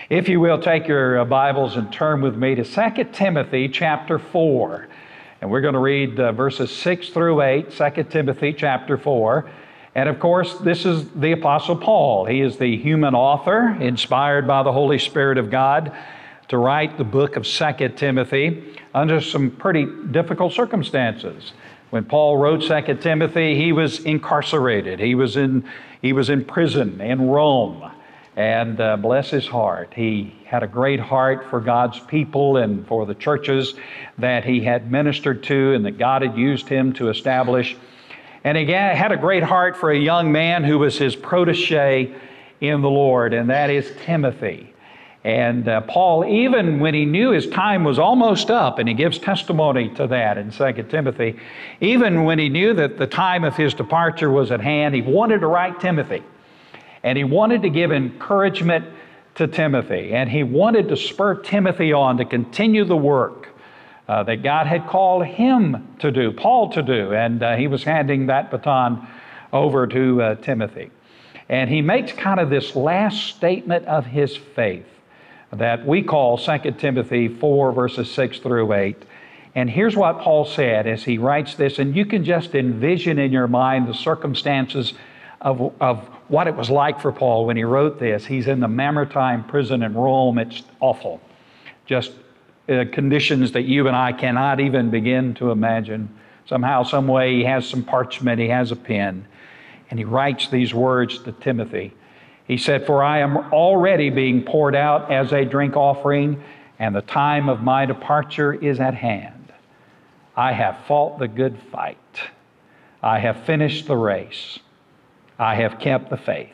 If you will, take your Bibles and turn with me to 2 Timothy chapter 4. And we're going to read verses 6 through 8, 2 Timothy chapter 4. And of course, this is the Apostle Paul. He is the human author, inspired by the Holy Spirit of God, to write the book of 2 Timothy under some pretty difficult circumstances. When Paul wrote 2 Timothy, he was incarcerated. He was in prison in Rome. And bless his heart, he had a great heart for God's people and for the churches that he had ministered to and that God had used him to establish. And he had a great heart for a young man who was his protege in the Lord, and that is Timothy. And Paul, even when he knew his time was almost up, and he gives testimony to that in 2 Timothy, even when he knew that the time of his departure was at hand, he wanted to write Timothy. And he wanted to give encouragement to Timothy. And he wanted to spur Timothy on to continue the work that God had called him to do, Paul to do. And he was handing that baton over to Timothy. And he makes kind of this last statement of his faith that we call 2 Timothy 4, verses 6 through 8. And here's what Paul said as he writes this. And you can just envision in your mind the circumstances of what it was like for Paul when he wrote this. He's in the Mamertine prison in Rome. It's awful. Just conditions that you and I cannot even begin to imagine. Somehow, some way, he has some parchment, he has a pen, and he writes these words to Timothy. He said, "For I am already being poured out as a drink offering, and the time of my departure is at hand. I have fought the good fight. I have finished the race. I have kept the faith.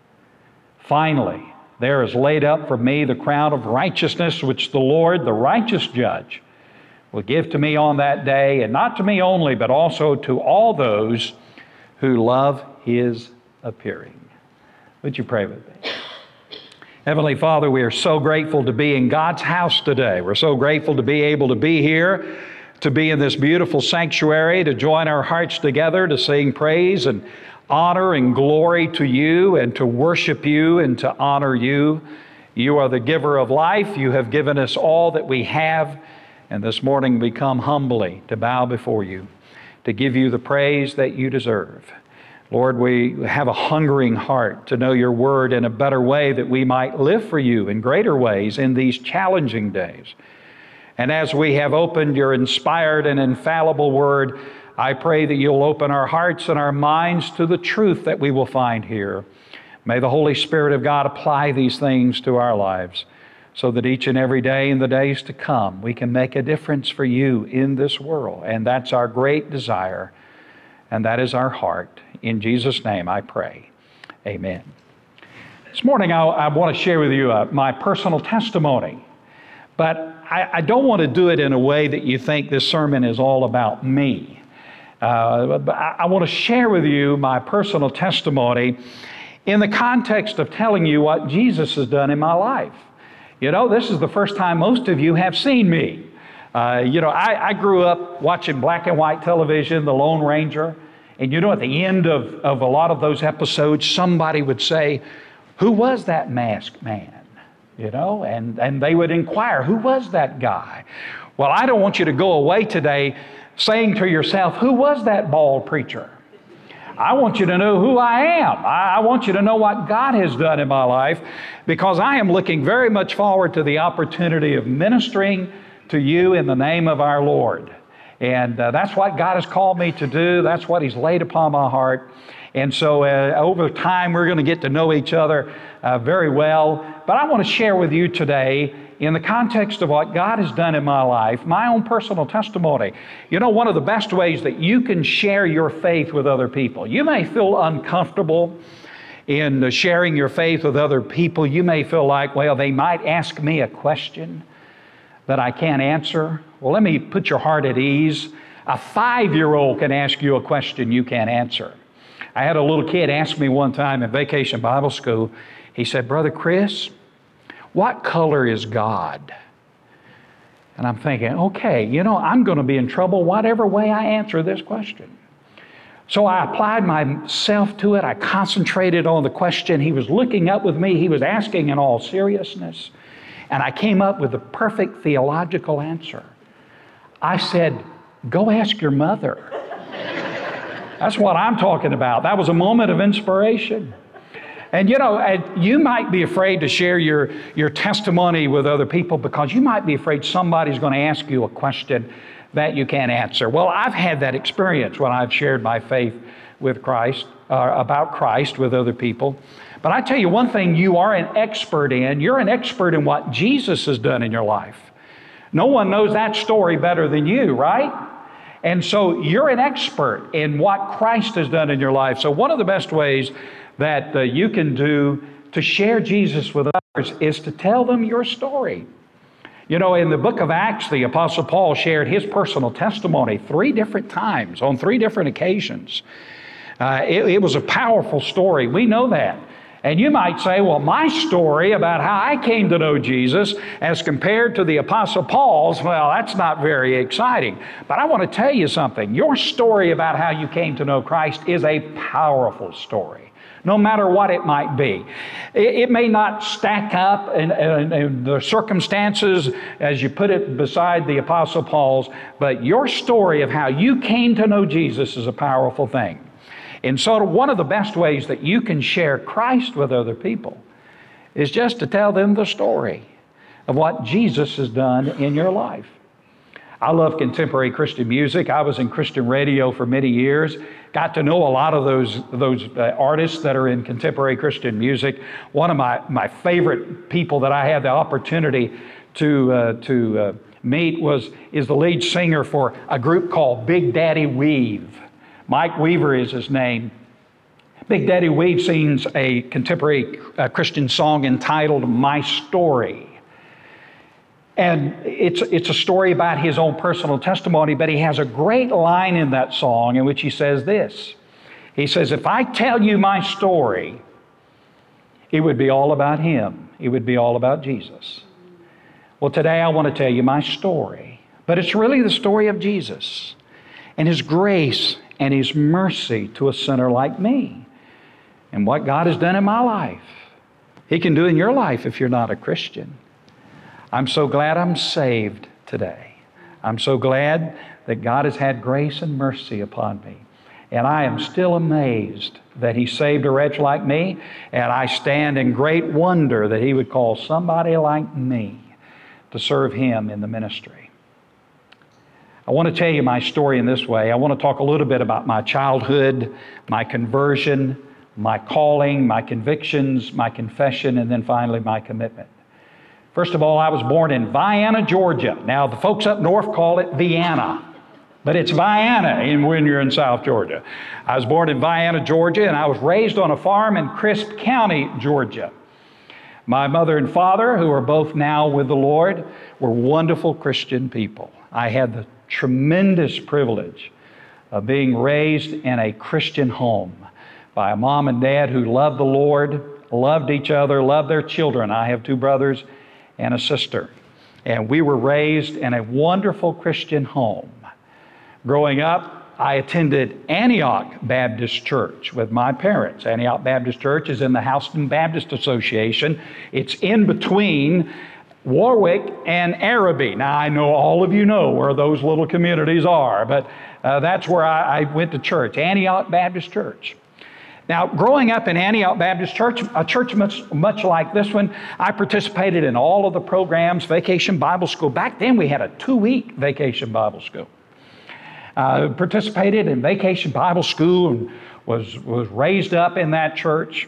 Finally, there is laid up for me the crown of righteousness, which the Lord, the righteous judge, will give to me on that day, and not to me only, but also to all those who love His appearing." Would you pray with me? Heavenly Father, we are so grateful to be in God's house today. We're so grateful to be able to be here, to be in this beautiful sanctuary, to join our hearts together, to sing praise and honor and glory to you and to worship you and to honor you. You are the giver of life. You have given us all that we have. And this morning we come humbly to bow before you, to give you the praise that you deserve. Lord, we have a hungering heart to know your word in a better way, that we might live for you in greater ways in these challenging days. And as we have opened your inspired and infallible word, I pray that you'll open our hearts and our minds to the truth that we will find here. May the Holy Spirit of God apply these things to our lives so that each and every day in the days to come we can make a difference for you in this world. And that's our great desire, and that is our heart. In Jesus' name I pray. Amen. This morning I want to share with you my personal testimony, but I don't want to do it in a way that you think this sermon is all about me. I want to share with you my personal testimony in the context of telling you what Jesus has done in my life. You know, this is the first time most of you have seen me. I grew up watching black and white television, The Lone Ranger, and you know, at the end of a lot of those episodes, somebody would say, "Who was that masked man?" You know, and they would inquire, "Who was that guy?" Well, I don't want you to go away today saying to yourself, "Who was that bald preacher?" I want you to know who I am. I want you to know what God has done in my life, because I am looking very much forward to the opportunity of ministering to you in the name of our Lord. And that's what God has called me to do. That's what He's laid upon my heart. And so over time, we're going to get to know each other very well. But I want to share with you today, in the context of what God has done in my life, my own personal testimony. You know, one of the best ways that you can share your faith with other people. You may feel uncomfortable in sharing your faith with other people. You may feel like, well, they might ask me a question that I can't answer. Well, let me put your heart at ease. A 5-year-old can ask you a question you can't answer. I had a little kid ask me one time in Vacation Bible School, he said, "Brother Chris, what color is God?" And I'm thinking, okay, you know, I'm going to be in trouble whatever way I answer this question. So I applied myself to it. I concentrated on the question he was looking up with me. He was asking in all seriousness. And I came up with the perfect theological answer. I said, go ask your mother. That's what I'm talking about. That was a moment of inspiration. And you might be afraid to share your testimony with other people because you might be afraid somebody's going to ask you a question that you can't answer. Well, I've had that experience when I've shared my faith with Christ, about Christ with other people. But I tell you one thing you are an expert in. You're an expert in what Jesus has done in your life. No one knows that story better than you, right? And so you're an expert in what Christ has done in your life. So one of the best ways that you can do to share Jesus with others is to tell them your story. In the book of Acts, the Apostle Paul shared his personal testimony 3 different times, on 3 different occasions. It was a powerful story. We know that. And you might say, well, my story about how I came to know Jesus as compared to the Apostle Paul's, well, that's not very exciting. But I want to tell you something. Your story about how you came to know Christ is a powerful story, no matter what it might be. It may not stack up in the circumstances as you put it beside the Apostle Paul's, but your story of how you came to know Jesus is a powerful thing. And so one of the best ways that you can share Christ with other people is just to tell them the story of what Jesus has done in your life. I love contemporary Christian music. I was in Christian radio for many years. Got to know a lot of those artists that are in contemporary Christian music. One of my favorite people that I had the opportunity to meet is the lead singer for a group called Big Daddy Weave. Mike Weaver is his name. Big Daddy Weave sings a contemporary Christian song entitled My Story. And it's a story about his own personal testimony, but he has a great line in that song in which he says this. He says, if I tell you my story, it would be all about him. It would be all about Jesus. Well, today I want to tell you my story, but it's really the story of Jesus and his grace and his mercy to a sinner like me and what God has done in my life. He can do in your life if you're not a Christian. I'm so glad I'm saved today. I'm so glad that God has had grace and mercy upon me. And I am still amazed that he saved a wretch like me, and I stand in great wonder that he would call somebody like me to serve him in the ministry. I want to tell you my story in this way. I want to talk a little bit about my childhood, my conversion, my calling, my convictions, my confession, and then finally my commitment. First of all, I was born in Vienna, Georgia. Now, the folks up north call it Vienna, but it's Vienna when you're in South Georgia. I was born in Vienna, Georgia, and I was raised on a farm in Crisp County, Georgia. My mother and father, who are both now with the Lord, were wonderful Christian people. I had the tremendous privilege of being raised in a Christian home by a mom and dad who loved the Lord, loved each other, loved their children. I have 2 brothers and a sister. And we were raised in a wonderful Christian home. Growing up, I attended Antioch Baptist Church with my parents. Antioch Baptist Church is in the Houston Baptist Association. It's in between Warwick and Araby. Now, I know all of you know where those little communities are, but that's where I went to church, Antioch Baptist Church. Now, growing up in Antioch Baptist Church, a church much like this one, I participated in all of the programs, Vacation Bible School. Back then, we had a 2-week Vacation Bible School. Participated in Vacation Bible School and was raised up in that church.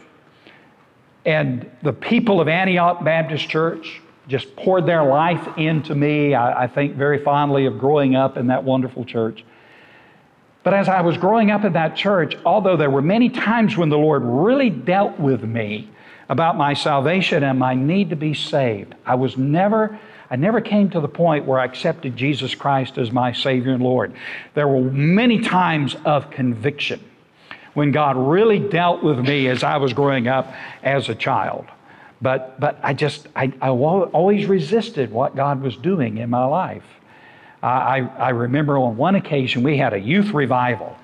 And the people of Antioch Baptist Church just poured their life into me. I think very fondly of growing up in that wonderful church. But as I was growing up in that church, although there were many times when the Lord really dealt with me about my salvation and my need to be saved, I never came to the point where I accepted Jesus Christ as my Savior and Lord. There were many times of conviction when God really dealt with me as I was growing up as a child. But I always resisted what God was doing in my life. I remember on one occasion we had a youth revival,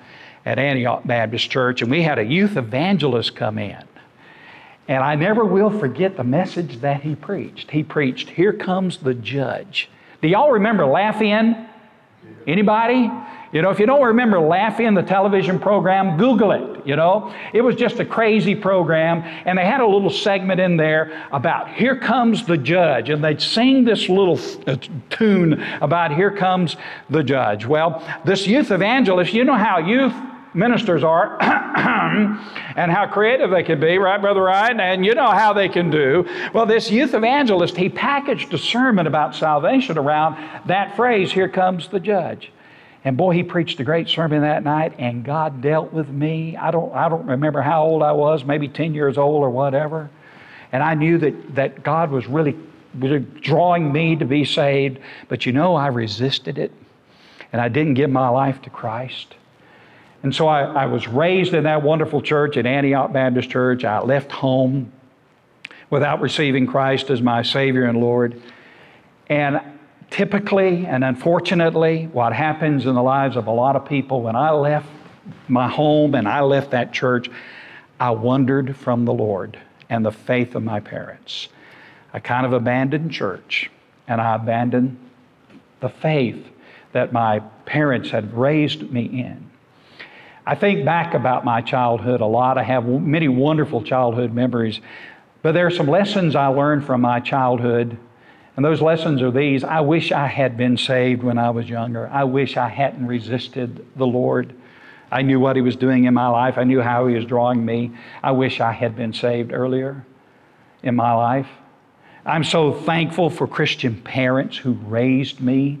at Antioch Baptist Church, and we had a youth evangelist come in. And I never will forget the message that he preached. He preached, "Here comes the judge." Do y'all remember Laugh-In? Anybody? You know, if you don't remember Laugh-In, the television program, Google it, you know. It was just a crazy program, and they had a little segment in there about "Here comes the judge," and they'd sing this little tune about "Here comes the judge." Well, this youth evangelist, you know how youth ministers are and how creative they can be, right, Brother Ryan? And you know how they can do. Well, this youth evangelist, he packaged a sermon about salvation around that phrase, "Here comes the judge." And boy, he preached a great sermon that night, and God dealt with me. I don't remember how old I was, maybe 10 years old or whatever. And I knew that God was really drawing me to be saved. But you know, I resisted it, and I didn't give my life to Christ. And so I was raised in that wonderful church at Antioch Baptist Church. I left home without receiving Christ as my Savior and Lord. And typically and unfortunately, what happens in the lives of a lot of people, when I left my home and I left that church, I wandered from the Lord and the faith of my parents. I kind of abandoned church, and I abandoned the faith that my parents had raised me in. I think back about my childhood a lot. I have many wonderful childhood memories, but there are some lessons I learned from my childhood, and those lessons are these. I wish I had been saved when I was younger. I wish I hadn't resisted the Lord. I knew what He was doing in my life. I knew how He was drawing me. I wish I had been saved earlier in my life. I'm so thankful for Christian parents who raised me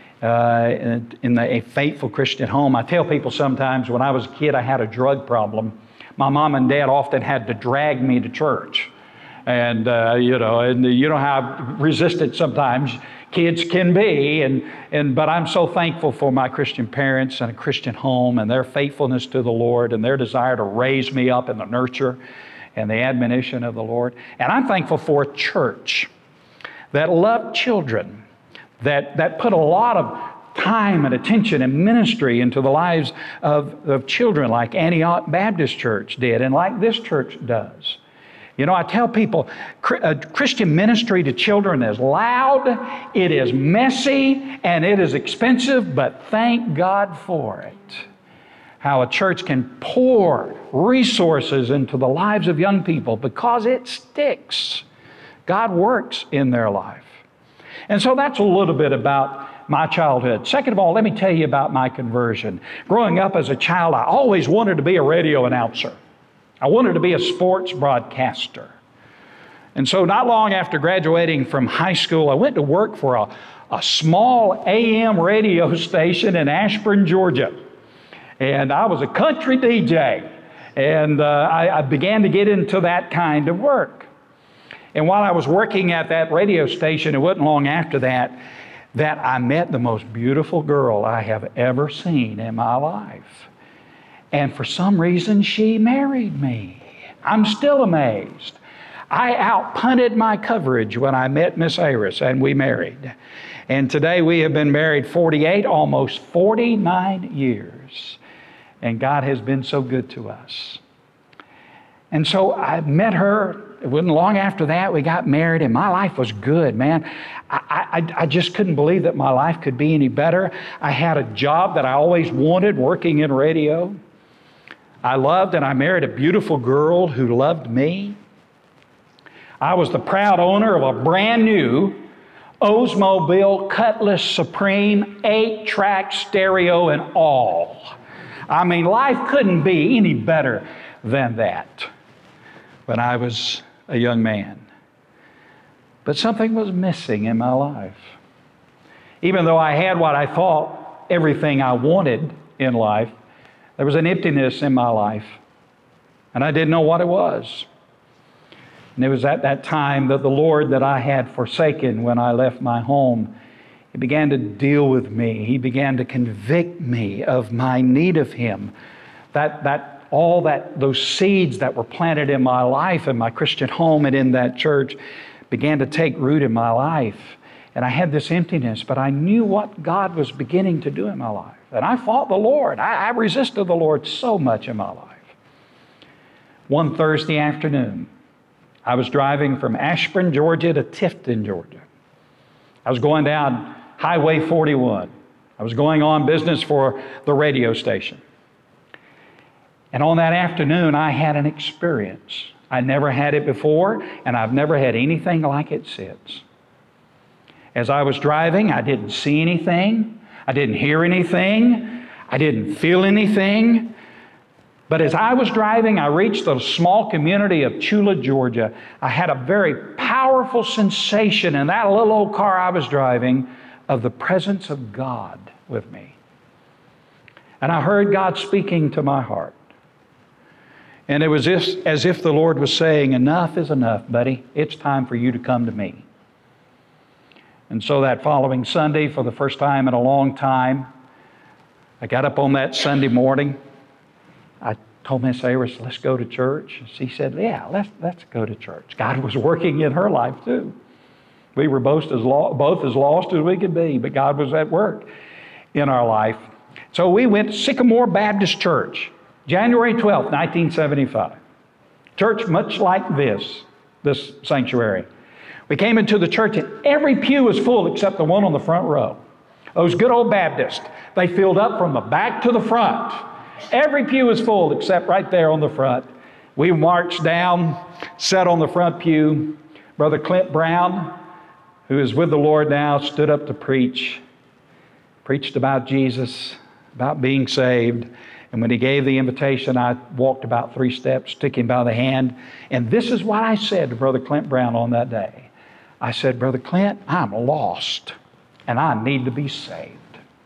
in a faithful Christian home. I tell people sometimes when I was a kid I had a drug problem. My mom and dad often had to drag me to church. And you know how resistant sometimes kids can be. But I'm so thankful for my Christian parents and a Christian home and their faithfulness to the Lord and their desire to raise me up in the nurture and the admonition of the Lord. And I'm thankful for a church that loved children, that put a lot of time and attention and ministry into the lives of children, like Antioch Baptist Church did and like this church does. You know, I tell people, Christian ministry to children is loud, it is messy, and it is expensive, but thank God for it. How a church can pour resources into the lives of young people because it sticks. God works in their life. And so that's a little bit about my childhood. Second of all, let me tell you about my conversion. Growing up as a child, I always wanted to be a radio announcer. I wanted to be a sports broadcaster. And so not long after graduating from high school, I went to work for a small AM radio station in Ashburn, Georgia. And I was a country DJ. And I began to get into that kind of work. And while I was working at that radio station, it wasn't long after that I met the most beautiful girl I have ever seen in my life. And for some reason, she married me. I'm still amazed. I outpunted my coverage when I met Miss Aris, and we married. And today we have been married 48, almost 49 years. And God has been so good to us. And so I met her. It wasn't long after that we got married, and my life was good, man. I just couldn't believe that my life could be any better. I had a job that I always wanted, working in radio. I loved and I married a beautiful girl who loved me. I was the proud owner of a brand new Oldsmobile Cutlass Supreme 8-track stereo and all. I mean, life couldn't be any better than that when I was a young man. But something was missing in my life. Even though I had what I thought everything I wanted in life, there was an emptiness in my life, and I didn't know what it was. And it was at that time that the Lord that I had forsaken when I left my home, He began to deal with me. He began to convict me of my need of Him. Those seeds that were planted in my life, in my Christian home and in that church, began to take root in my life. And I had this emptiness, but I knew what God was beginning to do in my life. And I fought the Lord. I resisted the Lord so much in my life. One Thursday afternoon, I was driving from Ashburn, Georgia to Tifton, Georgia. I was going down Highway 41. I was going on business for the radio station. And on that afternoon, I had an experience. I never had it before, and I've never had anything like it since. As I was driving, I didn't see anything. I didn't hear anything. I didn't feel anything. But as I was driving, I reached the small community of Chula, Georgia. I had a very powerful sensation in that little old car I was driving of the presence of God with me. And I heard God speaking to my heart. And it was as if the Lord was saying, enough is enough, buddy. It's time for you to come to me. And so that following Sunday, for the first time in a long time, I got up on that Sunday morning. I told Miss Ayers, let's go to church. She said, yeah, let's go to church. God was working in her life too. We were both as lost as we could be, but God was at work in our life. So we went to Sycamore Baptist Church, January 12th, 1975. Church much like this sanctuary. We came into the church and every pew was full except the one on the front row. Those good old Baptists, they filled up from the back to the front. Every pew was full except right there on the front. We marched down, sat on the front pew. Brother Clint Brown, who is with the Lord now, stood up to preached about Jesus, about being saved. And when he gave the invitation, I walked about 3 steps, took him by the hand. And this is what I said to Brother Clint Brown on that day. I said, Brother Clint, I'm lost, and I need to be saved.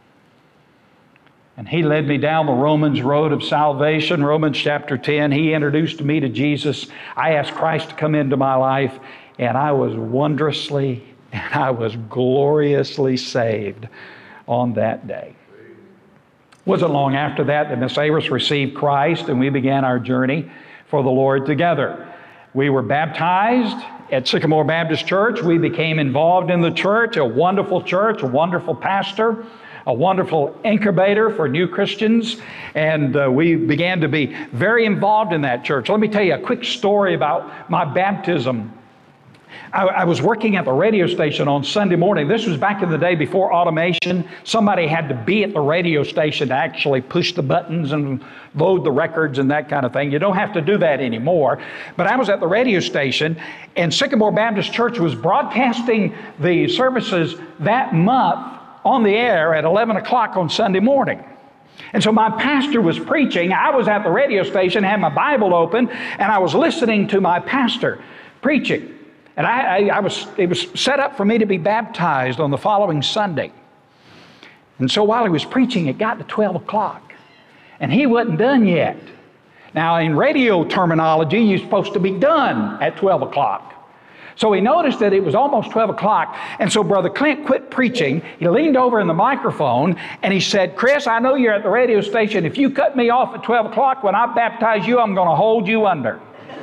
And he led me down the Romans road of salvation, Romans chapter 10. He introduced me to Jesus. I asked Christ to come into my life, and I was wondrously and I was gloriously saved on that day. It wasn't long after that Miss Ayers received Christ, and we began our journey for the Lord together. We were baptized at Sycamore Baptist Church. We became involved in the church, a wonderful pastor, a wonderful incubator for new Christians, and we began to be very involved in that church. Let me tell you a quick story about my baptism. I was working at the radio station on Sunday morning. This was back in the day before automation. Somebody had to be at the radio station to actually push the buttons and load the records and that kind of thing. You don't have to do that anymore. But I was at the radio station, and Sycamore Baptist Church was broadcasting the services that month on the air at 11 o'clock on Sunday morning. And so my pastor was preaching. I was at the radio station, had my Bible open, and I was listening to my pastor preaching. And it was set up for me to be baptized on the following Sunday. And so while he was preaching, it got to 12 o'clock. And he wasn't done yet. Now, in radio terminology, you're supposed to be done at 12 o'clock. So he noticed that it was almost 12 o'clock. And so Brother Clint quit preaching. He leaned over in the microphone and he said, Chris, I know you're at the radio station. If you cut me off at 12 o'clock, when I baptize you, I'm going to hold you under.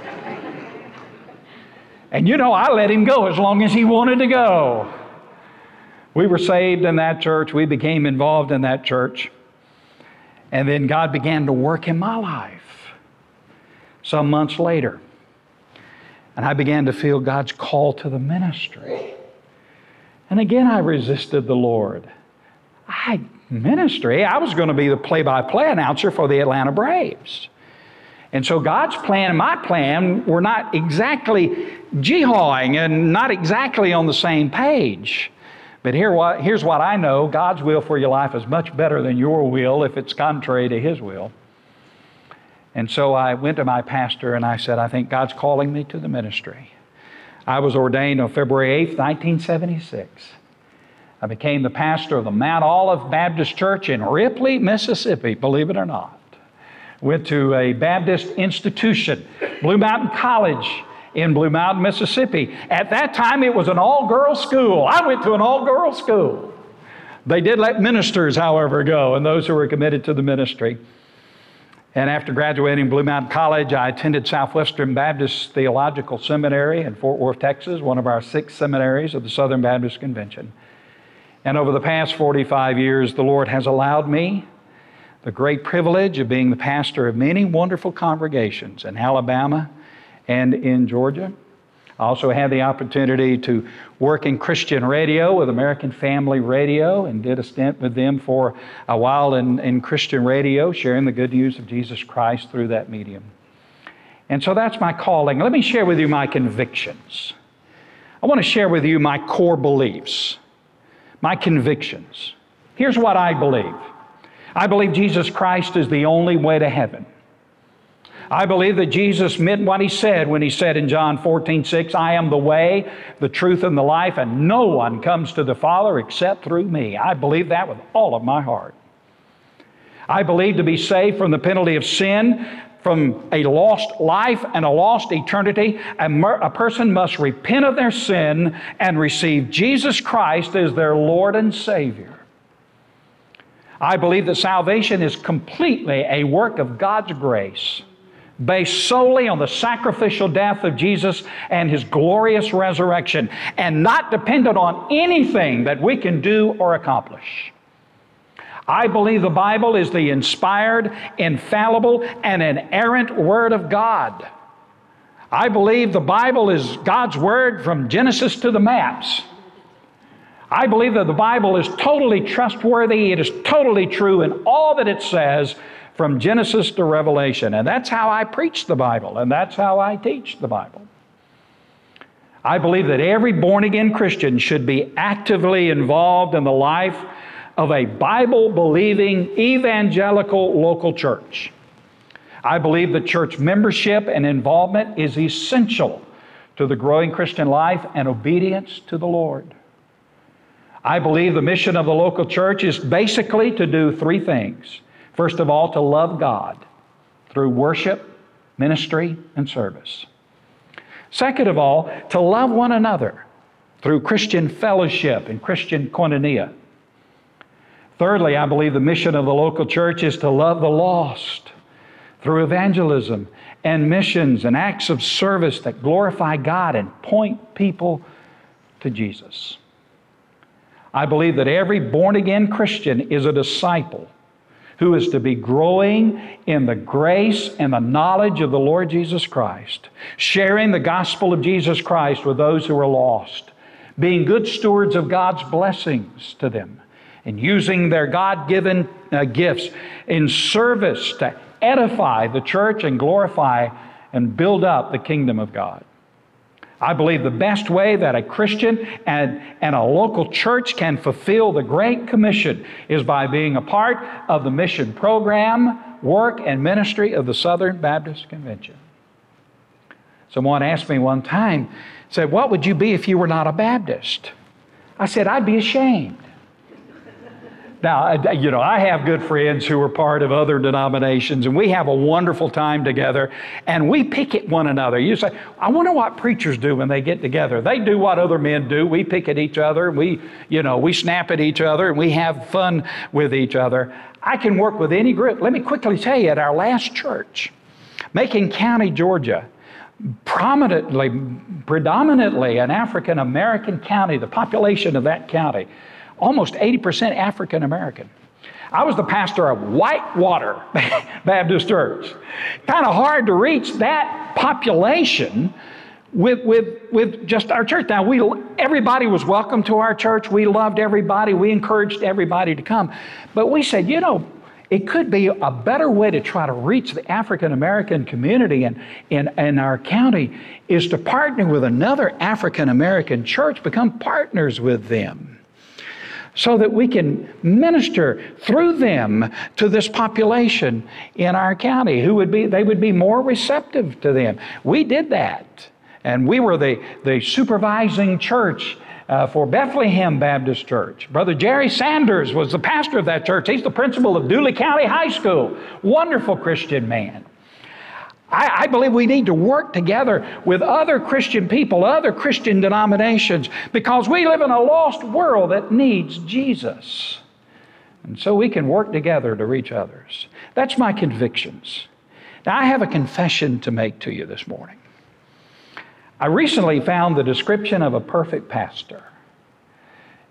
And you know, I let him go as long as he wanted to go. We were saved in that church. We became involved in that church. And then God began to work in my life some months later. And I began to feel God's call to the ministry. And again, I resisted the Lord. Ministry? I was going to be the play-by-play announcer for the Atlanta Braves. And so God's plan and my plan were not exactly jihawing and not exactly on the same page. But here's what I know. God's will for your life is much better than your will if it's contrary to His will. And so I went to my pastor and I said, I think God's calling me to the ministry. I was ordained on February 8th, 1976. I became the pastor of the Mount Olive Baptist Church in Ripley, Mississippi, believe it or not. Went to a Baptist institution, Blue Mountain College in Blue Mountain, Mississippi. At that time, it was an all-girls school. I went to an all-girls school. They did let ministers, however, go, and those who were committed to the ministry. And after graduating Blue Mountain College, I attended Southwestern Baptist Theological Seminary in Fort Worth, Texas, one of our 6 seminaries of the Southern Baptist Convention. And over the past 45 years, the Lord has allowed me the great privilege of being the pastor of many wonderful congregations in Alabama and in Georgia. I also had the opportunity to work in Christian radio with American Family Radio and did a stint with them for a while in Christian radio, sharing the good news of Jesus Christ through that medium. And so that's my calling. Let me share with you my convictions. I want to share with you my core beliefs, my convictions. Here's what I believe. I believe Jesus Christ is the only way to heaven. I believe that Jesus meant what He said when He said in John 14:6, I am the way, the truth, and the life, and no one comes to the Father except through me. I believe that with all of my heart. I believe to be saved from the penalty of sin, from a lost life and a lost eternity, a person must repent of their sin and receive Jesus Christ as their Lord and Savior. I believe that salvation is completely a work of God's grace, based solely on the sacrificial death of Jesus and His glorious resurrection, and not dependent on anything that we can do or accomplish. I believe the Bible is the inspired, infallible, and inerrant Word of God. I believe the Bible is God's Word from Genesis to the maps. I believe that the Bible is totally trustworthy. It is totally true in all that it says from Genesis to Revelation. And that's how I preach the Bible, and that's how I teach the Bible. I believe that every born-again Christian should be actively involved in the life of a Bible-believing evangelical local church. I believe that church membership and involvement is essential to the growing Christian life and obedience to the Lord. I believe the mission of the local church is basically to do three things. First of all, to love God through worship, ministry, and service. Second of all, to love one another through Christian fellowship and Christian koinonia. Thirdly, I believe the mission of the local church is to love the lost through evangelism and missions and acts of service that glorify God and point people to Jesus. I believe that every born-again Christian is a disciple who is to be growing in the grace and the knowledge of the Lord Jesus Christ, sharing the gospel of Jesus Christ with those who are lost, being good stewards of God's blessings to them, and using their God-given gifts in service to edify the church and glorify and build up the kingdom of God. I believe the best way that a Christian and a local church can fulfill the Great Commission is by being a part of the mission program, work, and ministry of the Southern Baptist Convention. Someone asked me one time, said, what would you be if you were not a Baptist? I said, I'd be ashamed. Now, I have good friends who are part of other denominations, and we have a wonderful time together, and we pick at one another. You say, I wonder what preachers do when they get together. They do what other men do. We pick at each other. We snap at each other, and we have fun with each other. I can work with any group. Let me quickly tell you, at our last church, Macon County, Georgia, predominantly an African-American county, the population of that county, almost 80% African American. I was the pastor of Whitewater Baptist Church. Kind of hard to reach that population with just our church. Now, everybody was welcome to our church. We loved everybody. We encouraged everybody to come. But we said, it could be a better way to try to reach the African American community in our county is to partner with another African American church, become partners with them, so that we can minister through them to this population in our county they would be more receptive to them. We did that. And we were the supervising church for Bethlehem Baptist Church. Brother Jerry Sanders was the pastor of that church. He's the principal of Dooley County High School. Wonderful Christian man. I believe we need to work together with other Christian people, other Christian denominations, because we live in a lost world that needs Jesus. And so we can work together to reach others. That's my convictions. Now, I have a confession to make to you this morning. I recently found the description of a perfect pastor.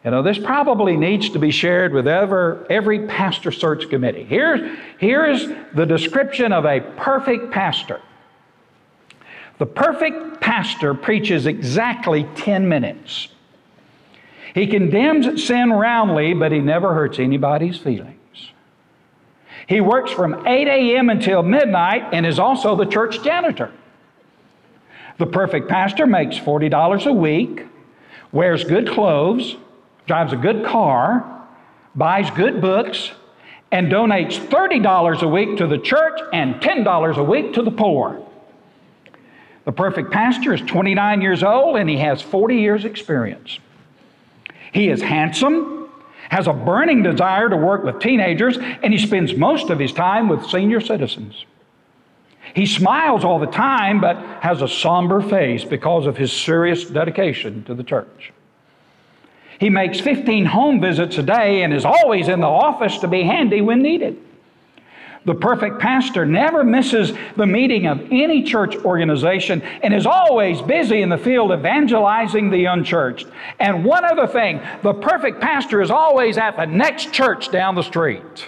You know, this probably needs to be shared with every pastor search committee. Here's the description of a perfect pastor. The perfect pastor preaches exactly 10 minutes. He condemns sin roundly, but he never hurts anybody's feelings. He works from 8 a.m. until midnight and is also the church janitor. The perfect pastor makes $40 a week, wears good clothes, drives a good car, buys good books, and donates $30 a week to the church and $10 a week to the poor. The perfect pastor is 29 years old and he has 40 years experience. He is handsome, has a burning desire to work with teenagers, and he spends most of his time with senior citizens. He smiles all the time, but has a somber face because of his serious dedication to the church. He makes 15 home visits a day and is always in the office to be handy when needed. The perfect pastor never misses the meeting of any church organization and is always busy in the field evangelizing the unchurched. And one other thing, the perfect pastor is always at the next church down the street.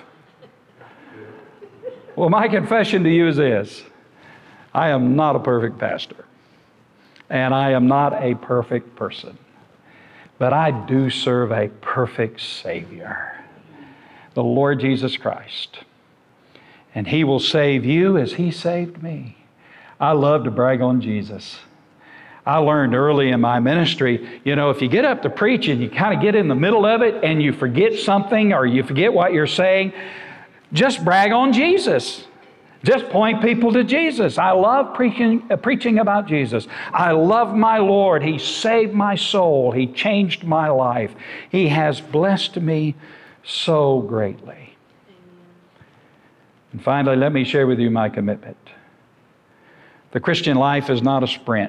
Well, my confession to you is this: I am not a perfect pastor, and I am not a perfect person, but I do serve a perfect Savior, the Lord Jesus Christ. And He will save you as He saved me. I love to brag on Jesus. I learned early in my ministry, you know, if you get up to preach and you kind of get in the middle of it and you forget something or you forget what you're saying, just brag on Jesus. Just point people to Jesus. I love preaching about Jesus. I love my Lord. He saved my soul. He changed my life. He has blessed me so greatly. And finally, let me share with you my commitment. The Christian life is not a sprint.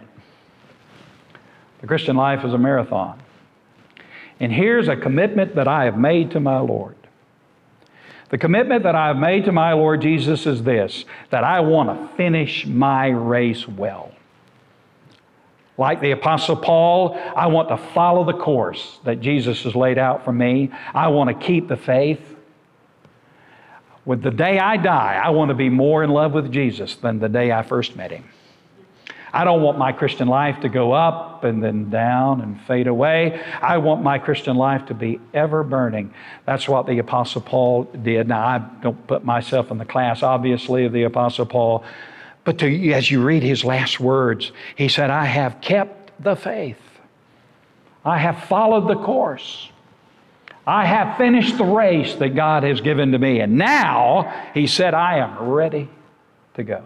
The Christian life is a marathon. And here's a commitment that I have made to my Lord. The commitment that I have made to my Lord Jesus is this: that I want to finish my race well. Like the Apostle Paul, I want to follow the course that Jesus has laid out for me. I want to keep the faith. With the day I die, I want to be more in love with Jesus than the day I first met Him. I don't want my Christian life to go up and then down and fade away. I want my Christian life to be ever burning. That's what the Apostle Paul did. Now, I don't put myself in the class, obviously, of the Apostle Paul, but as you read his last words, he said, I have kept the faith. I have followed the course. I have finished the race that God has given to me. And now, he said, I am ready to go.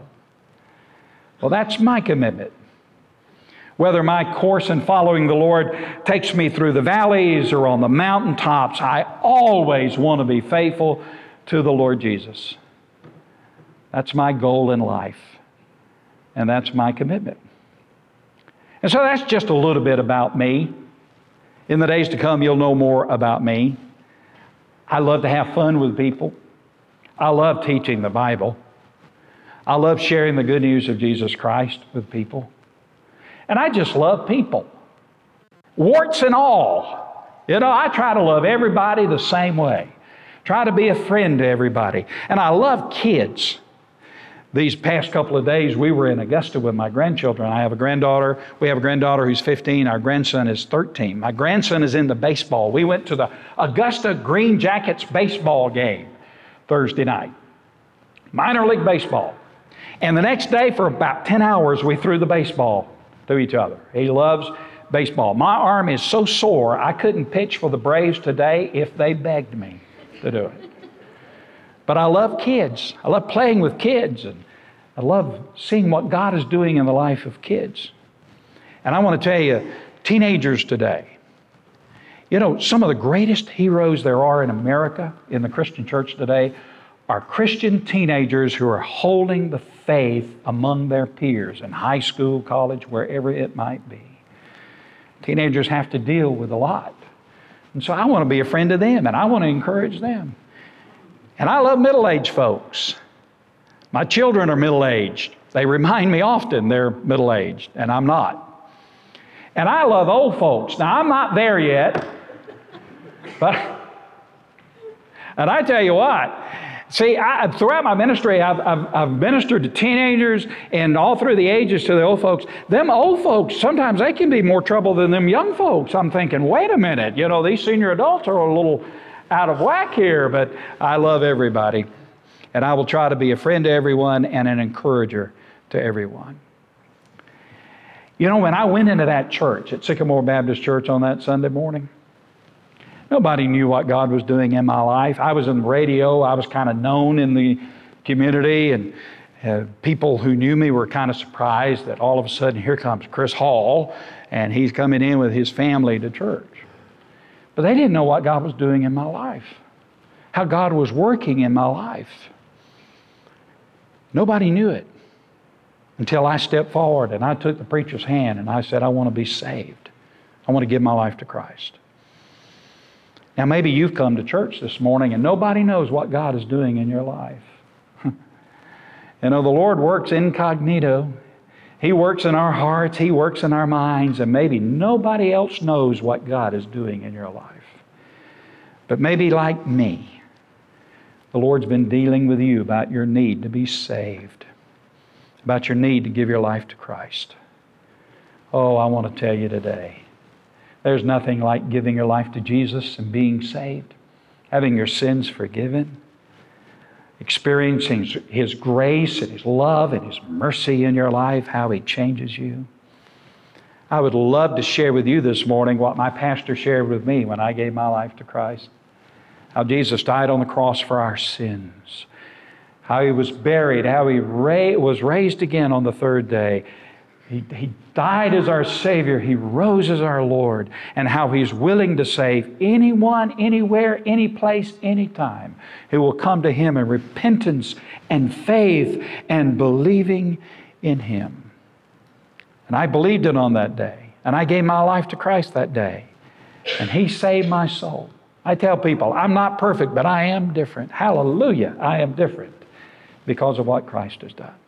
Well, that's my commitment. Whether my course in following the Lord takes me through the valleys or on the mountaintops, I always want to be faithful to the Lord Jesus. That's my goal in life. And that's my commitment. And so that's just a little bit about me. In the days to come, you'll know more about me. I love to have fun with people. I love teaching the Bible. I love sharing the good news of Jesus Christ with people. And I just love people. Warts and all. You know, I try to love everybody the same way. Try to be a friend to everybody. And I love kids. These past couple of days, we were in Augusta with my grandchildren. I have a granddaughter. We have a granddaughter who's 15. Our grandson is 13. My grandson is into baseball. We went to the Augusta Green Jackets baseball game Thursday night. Minor league baseball. And the next day, for about 10 hours, we threw the baseball to each other. He loves baseball. My arm is so sore, I couldn't pitch for the Braves today if they begged me to do it. But I love kids. I love playing with kids, and I love seeing what God is doing in the life of kids. And I want to tell you, teenagers today, you know, some of the greatest heroes there are in America, in the Christian church today, are Christian teenagers who are holding the faith among their peers in high school, college, wherever it might be. Teenagers have to deal with a lot. And so I want to be a friend to them, and I want to encourage them. And I love middle-aged folks. My children are middle-aged. They remind me often they're middle-aged, and I'm not. And I love old folks. Now, I'm not there yet, And I tell you what, see, throughout my ministry, I've ministered to teenagers and all through the ages to the old folks. Them old folks, sometimes they can be more trouble than them young folks. I'm thinking, wait a minute, these senior adults are a little out of whack here, but I love everybody. And I will try to be a friend to everyone and an encourager to everyone. When I went into that church at Sycamore Baptist Church on that Sunday morning, nobody knew what God was doing in my life. I was in the radio. I was kind of known in the community, and people who knew me were kind of surprised that all of a sudden here comes Chris Hall, and he's coming in with his family to church. But they didn't know what God was doing in my life, how God was working in my life. Nobody knew it until I stepped forward and I took the preacher's hand and I said, I want to be saved. I want to give my life to Christ. Now, maybe you've come to church this morning and nobody knows what God is doing in your life. The Lord works incognito. He works in our hearts. He works in our minds. And maybe nobody else knows what God is doing in your life. But maybe like me, the Lord's been dealing with you about your need to be saved, about your need to give your life to Christ. Oh, I want to tell you today, there's nothing like giving your life to Jesus and being saved, having your sins forgiven, experiencing His grace and His love and His mercy in your life, how He changes you. I would love to share with you this morning what my pastor shared with me when I gave my life to Christ. How Jesus died on the cross for our sins. How He was buried, how He was raised again on the third day. He died as our Savior. He rose as our Lord. And how He's willing to save anyone, anywhere, any place, anytime who will come to Him in repentance and faith and believing in Him. And I believed it on that day. And I gave my life to Christ that day. And He saved my soul. I tell people, I'm not perfect, but I am different. Hallelujah, I am different because of what Christ has done.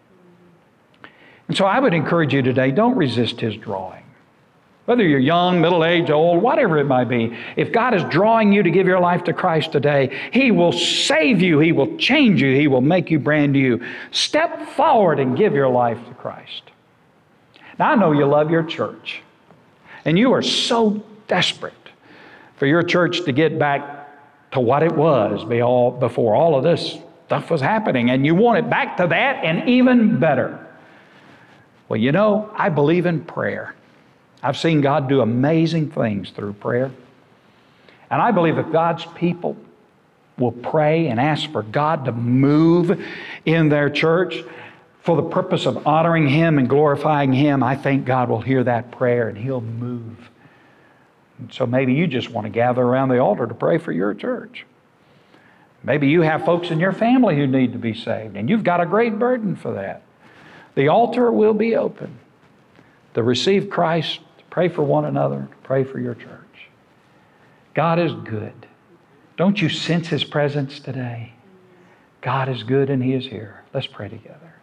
And so I would encourage you today, don't resist His drawing. Whether you're young, middle-aged, old, whatever it might be, if God is drawing you to give your life to Christ today, He will save you, He will change you, He will make you brand new. Step forward and give your life to Christ. Now, I know you love your church, and you are so desperate for your church to get back to what it was before all of this stuff was happening, and you want it back to that and even better. Well, I believe in prayer. I've seen God do amazing things through prayer. And I believe if God's people will pray and ask for God to move in their church for the purpose of honoring Him and glorifying Him, I think God will hear that prayer and He'll move. And so maybe you just want to gather around the altar to pray for your church. Maybe you have folks in your family who need to be saved, and you've got a great burden for that. The altar will be open to receive Christ, to pray for one another, to pray for your church. God is good. Don't you sense His presence today? God is good and He is here. Let's pray together.